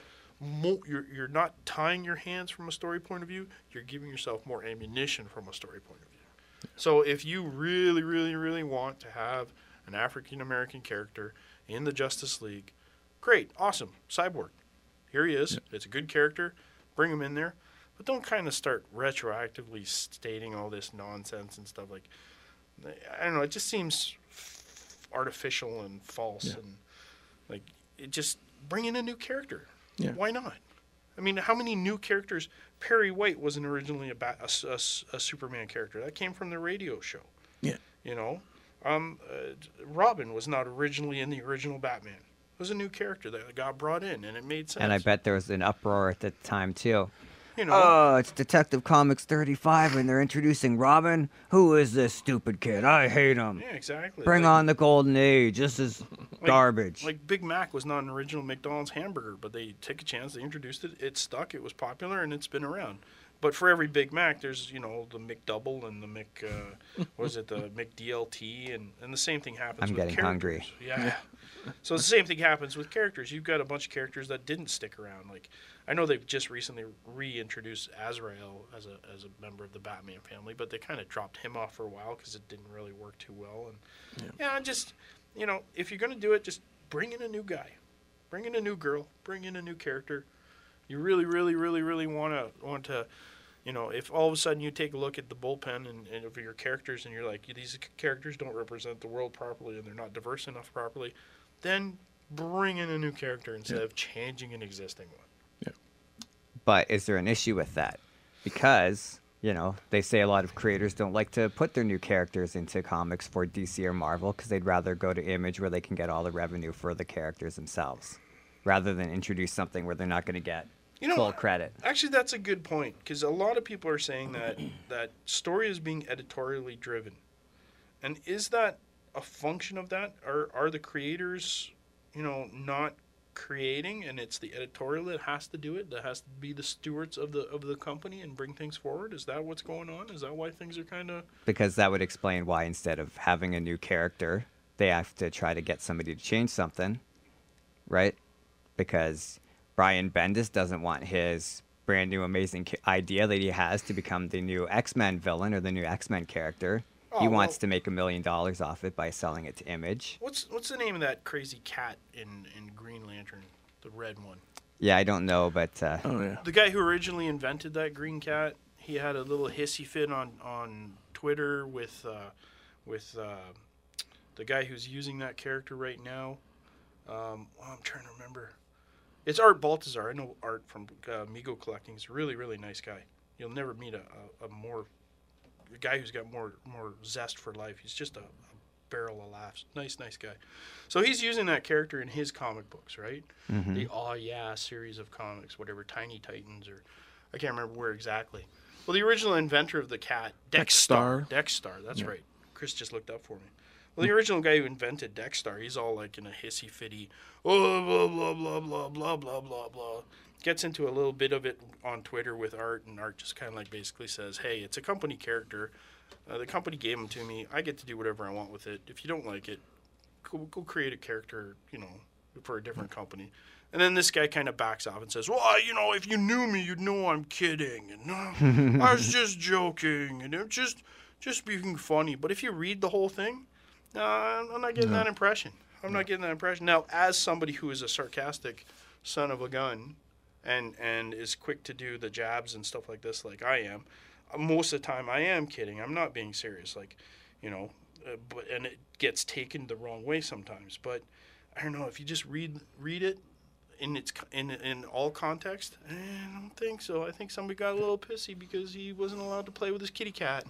you're not tying your hands from a story point of view. You're giving yourself more ammunition from a story point of view. So if you really, really, really want to have an African American character in the Justice League, great, awesome, Cyborg. Here he is. Yeah. It's a good character. Bring him in there. But don't kind of start retroactively stating all this nonsense and stuff. Like, I don't know, it just seems artificial and false. Yeah. And, like, it just bring in a new character. Yeah. Why not? I mean, how many new characters? Perry White wasn't originally a Superman character. That came from the radio show. Yeah. Robin was not originally in the original Batman. It was a new character that got brought in, and it made sense. And I bet there was an uproar at the time, too. You know, oh, it's Detective Comics 35, and they're introducing Robin? Who is this stupid kid? I hate him. Yeah, exactly. Bring on the Golden Age. This is garbage. Like Big Mac was not an original McDonald's hamburger, but they took a chance. They introduced it. It stuck. It was popular, and it's been around. But for every Big Mac, there's, the McDouble and the the McDLT, and the same thing happens with characters. I'm getting hungry. Yeah. So the same thing happens with characters. You've got a bunch of characters that didn't stick around. Like, I know they've just recently reintroduced Azrael as a member of the Batman family, but they kind of dropped him off for a while because it didn't really work too well. And just, if you're going to do it, just bring in a new guy. Bring in a new girl. Bring in a new character. You really, really, really, really want to, if all of a sudden you take a look at the bullpen and of your characters and you're like, these characters don't represent the world properly and they're not diverse enough properly, then bring in a new character instead of changing an existing one. Yeah. But is there an issue with that? Because, they say a lot of creators don't like to put their new characters into comics for DC or Marvel because they'd rather go to Image where they can get all the revenue for the characters themselves rather than introduce something where they're not going to get full credit. Actually, that's a good point, because a lot of people are saying that story is being editorially driven. And is that a function of that? Are the creators, not creating, and it's the editorial that has to do it, that has to be the stewards of the company and bring things forward? Is that what's going on? Is that why things are kind of... Because that would explain why instead of having a new character, they have to try to get somebody to change something, right? Because Brian Bendis doesn't want his brand new amazing idea that he has to become the new X-Men villain or the new X-Men character. He wants to make $1 million off it by selling it to Image. What's the name of that crazy cat in Green Lantern, the red one? Yeah, I don't know, but Oh yeah. The guy who originally invented that green cat, he had a little hissy fit on Twitter with the guy who's using that character right now. I'm trying to remember. It's Art Baltazar. I know Art from Mego Collecting. He's a really, really nice guy. You'll never meet a guy who's got more zest for life. He's just a barrel of laughs. Nice guy. So he's using that character in his comic books, right? Mm-hmm. The Aw Yeah series of comics, whatever, Tiny Titans, or I can't remember where exactly. Well, the original inventor of the cat, Dexstar, that's right. Chris just looked up for me. Well, the original guy who invented Dexstar, he's all like in a hissy fitty, blah blah blah blah blah blah blah blah blah. Gets into a little bit of it on Twitter with Art, and Art just kind of like basically says, "Hey, it's a company character. The company gave him to me. I get to do whatever I want with it. If you don't like it, go create a character, for a different company." And then this guy kind of backs off and says, "Well, if you knew me, you'd know I'm kidding, and I was just joking, and it was just being funny." But if you read the whole thing, I'm not getting that impression. I'm not getting that impression. Now, as somebody who is a sarcastic son of a gun, and is quick to do the jabs and stuff like this, like I am, most of the time I am kidding. I'm not being serious, but and it gets taken the wrong way sometimes. But I don't know, if you just read it in all context, I don't think so. I think somebody got a little pissy because he wasn't allowed to play with his kitty cat.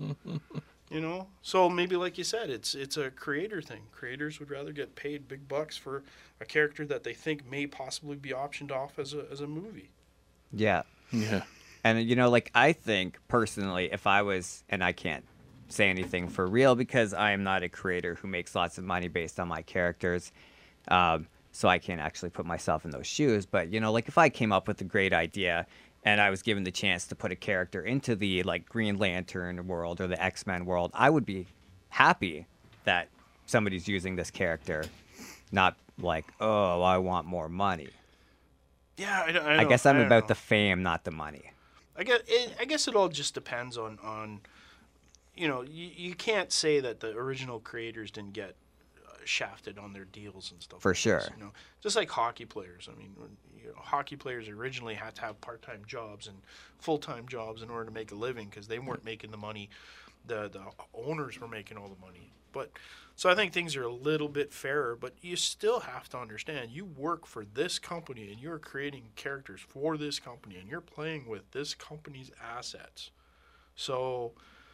So maybe, like you said, it's a creator thing. Creators would rather get paid big bucks for a character that they think may possibly be optioned off as a movie. yeah. Yeah. And, I think personally, if I was, and I can't say anything for real because I am not a creator who makes lots of money based on my characters, so I can't actually put myself in those shoes. But, if I came up with a great idea and I was given the chance to put a character into the, Green Lantern world or the X-Men world, I would be happy that somebody's using this character, not like, oh, I want more money. Yeah, I guess I'm don't about know. the fame, not the money. I guess it all just depends on you can't say that the original creators didn't get shafted on their deals and stuff. For like sure. This, just like hockey players. I mean, hockey players originally had to have part-time jobs and full-time jobs in order to make a living because they weren't making the money. The owners were making all the money. But so I think things are a little bit fairer, but you still have to understand you work for this company and you're creating characters for this company and you're playing with this company's assets. So,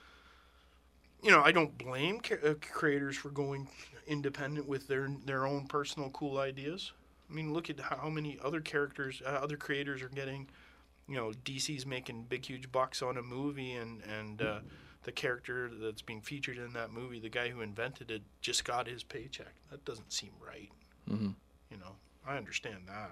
I don't blame creators for going independent with their own personal cool ideas. I mean, look at how many other characters, other creators are getting, DC's making big, huge bucks on a movie and the character that's being featured in that movie, the guy who invented it, just got his paycheck. That doesn't seem right. Mm-hmm. I understand that.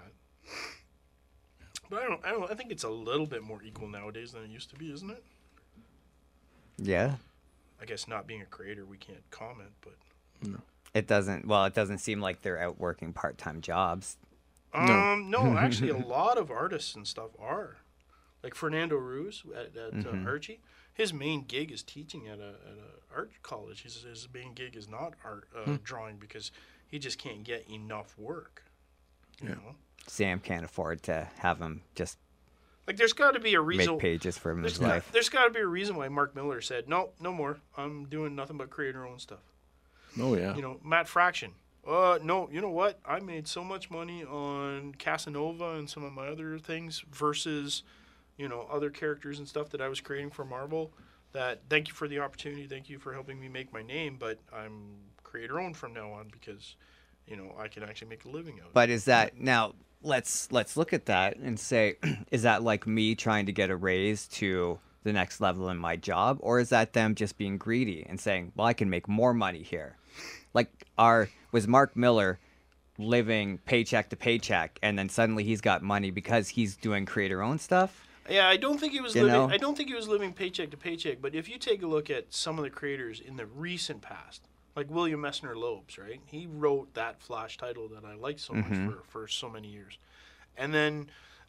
But I think it's a little bit more equal nowadays than it used to be, isn't it? Yeah. I guess not being a creator, we can't comment, but... It doesn't seem like they're out working part-time jobs. No, actually, a lot of artists and stuff are. Like Fernando Ruz at Archie, his main gig is teaching at a art college. His main gig is not art drawing because he just can't get enough work. You know? Sam can't afford to have him just Like, there's got to be a reason. make pages for him in his life. There's got to be a reason why Mark Miller said, no more. I'm doing nothing but creator-owned stuff. Oh, yeah. Matt Fraction. No, you know what? I made so much money on Casanova and some of my other things versus, other characters and stuff that I was creating for Marvel. That thank you for the opportunity. Thank you for helping me make my name. But I'm creator-owned from now on because, I can actually make a living out of it. But is that now? Let's look at that and say, is that like me trying to get a raise to the next level in my job, or is that them just being greedy and saying, well, I can make more money here? Like, was Mark Miller living paycheck to paycheck, and then suddenly he's got money because he's doing creator-owned stuff? Yeah, I don't think he was You living. know? I don't think he was living paycheck to paycheck. But if you take a look at some of the creators in the recent past, like William Messner Loebs, right? He wrote that Flash title that I liked so much for so many years, and then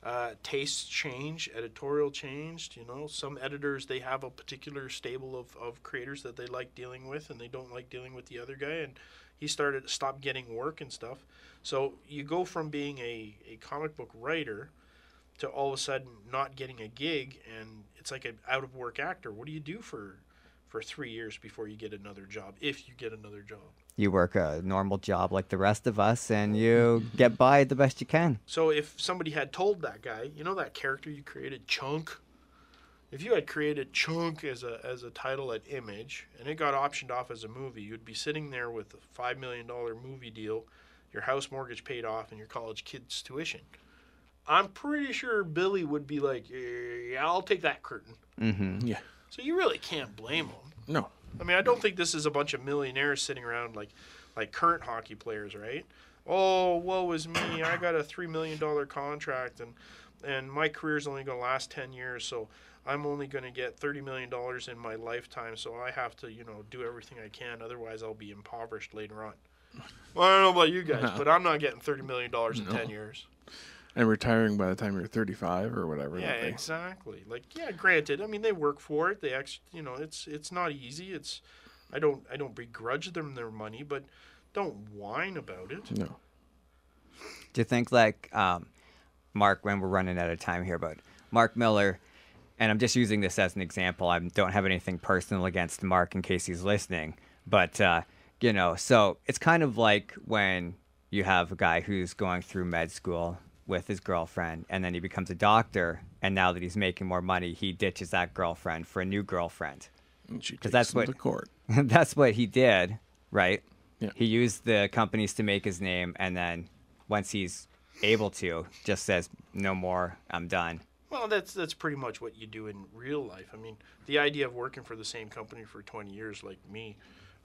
tastes change, editorial changed. Some editors, they have a particular stable of creators that they like dealing with, and they don't like dealing with the other guy, and he stopped getting work and stuff. So you go from being a comic book writer to all of a sudden not getting a gig, and it's like an out of work actor. What do you do for 3 years before you get another job, if you get another job? You work a normal job like the rest of us, and you get by the best you can. So if somebody had told that guy, that character you created, Chunk, if you had created Chunk as a title at Image, and it got optioned off as a movie, you'd be sitting there with a $5 million movie deal, your house mortgage paid off, and your college kids' tuition. I'm pretty sure Billy would be like, yeah, I'll take that curtain. Mm-hmm. Yeah. So you really can't blame him. No. I mean, I don't think this is a bunch of millionaires sitting around like current hockey players, right? Oh, woe is me. I got a $3 million contract, and my career's only going to last 10 years, so I'm only going to get $30 million in my lifetime, so I have to, do everything I can. Otherwise, I'll be impoverished later on. Well, I don't know about you guys, but I'm not getting $30 million in 10 years. And retiring by the time you're 35 or whatever. Yeah, exactly. Like, yeah, granted. I mean, they work for it. They actually, it's not easy. I don't begrudge them their money, but don't whine about it. No. Do you think, like, Mark, when we're running out of time here, but Mark Miller, and I'm just using this as an example. I don't have anything personal against Mark in case he's listening, but, so it's kind of like when you have a guy who's going through med school with his girlfriend, and then he becomes a doctor, and now that he's making more money, he ditches that girlfriend for a new girlfriend. And she Because takes that's him what to court. that's what he did, right? Yeah. He used the companies to make his name, and then once he's able to, just says, no more, I'm done. Well, that's pretty much what you do in real life. I mean, the idea of working for the same company for 20 years, like me,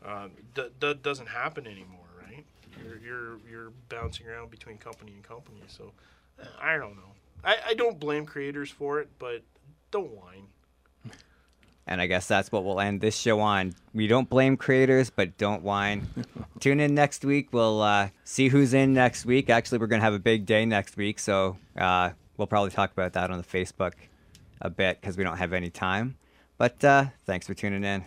doesn't happen anymore, right? You're bouncing around between company and company, so I don't know. I don't blame creators for it, but don't whine. And I guess that's what we'll end this show on. We don't blame creators, but don't whine. Tune in next week. We'll see who's in next week. Actually, we're going to have a big day next week, so we'll probably talk about that on the Facebook a bit because we don't have any time. But thanks for tuning in.